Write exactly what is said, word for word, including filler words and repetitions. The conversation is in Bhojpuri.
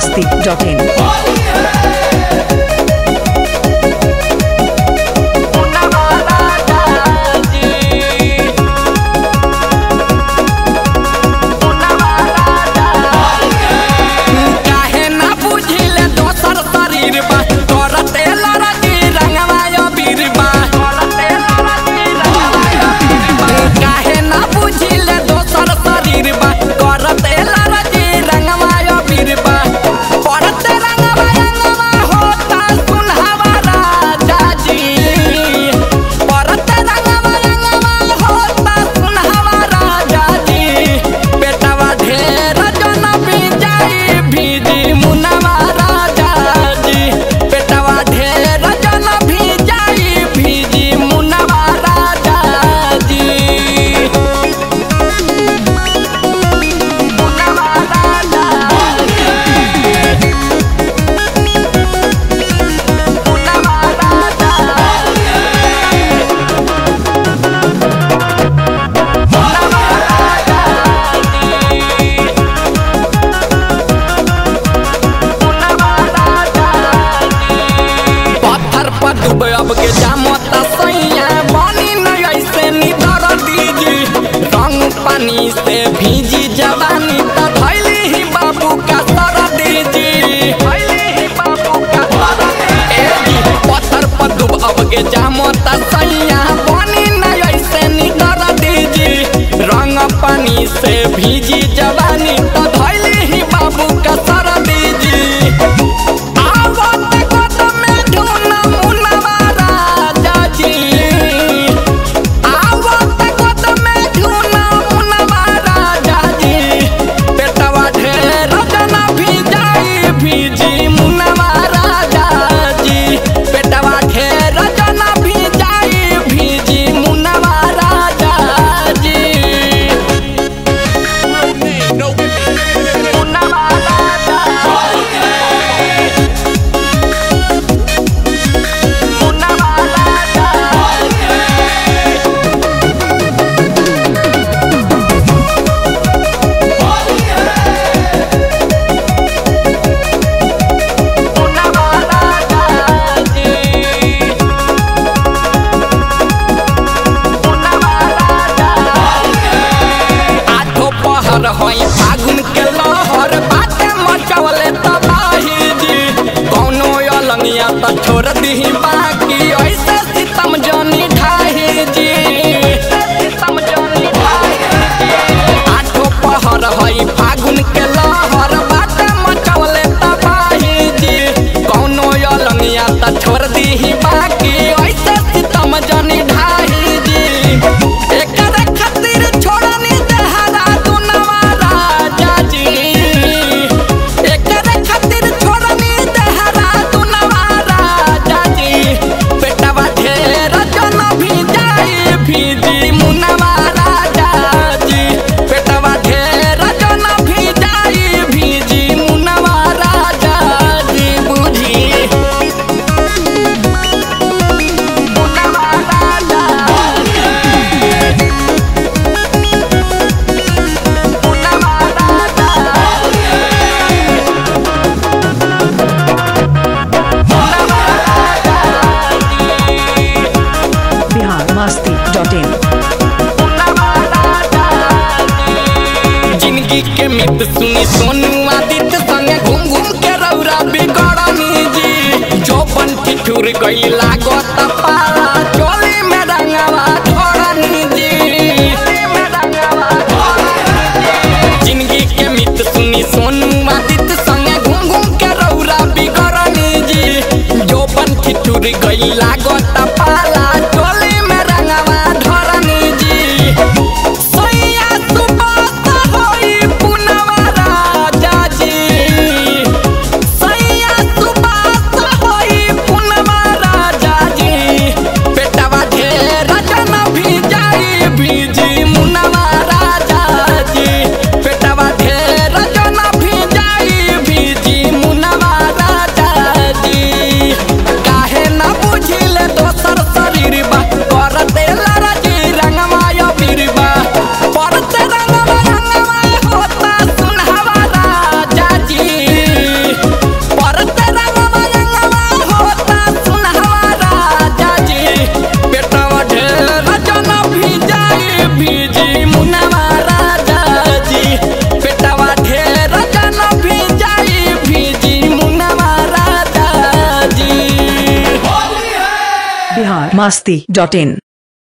masti dot in. अब के जामता सैया बनी न ऐसे निधर दीजी रंग पानी से भीजी जवानी त धैली ही बाबू का सर दीजी धैली ही बाबू का सर दीजी पत्थर पर डूब अब के जामता सैया बनी न ऐसे निधर दीजी रंग पानी से भीजी जवानी त धैली ही बाबू का सर दीजी फागुन के लहर बाटे मचवले तबाही जी कौनो अलंगिया त छोड़ दीही बाकी ऐसे सितम जानी ढाही जी सितम जानी ढाही आठो पहर हई फागुन के लहर बाटे मचवले तबाही जी कौनो अलंगिया त छोड़ दीही बाकी ऐसे सितम जानी ढाही जी एकरे खातिर छोड़नी देहरा दुनवा masti dot in. जिंदगी के मित सुनी सोनू आदित्य संगे घूम घूम के रौरा बिगड़नी जी जो बन ठिठुर गई लागत पाला चोली में रंगवा धरनी जी जिंदगी के मित सुनी सोनू आदित्य संगे घूम घूम के रौरा बिगड़नी जी जो बन ठिठुर गई लागत पाला चोली में रंगवा धरनी जी काहे ना बुझिले तो masti dot in.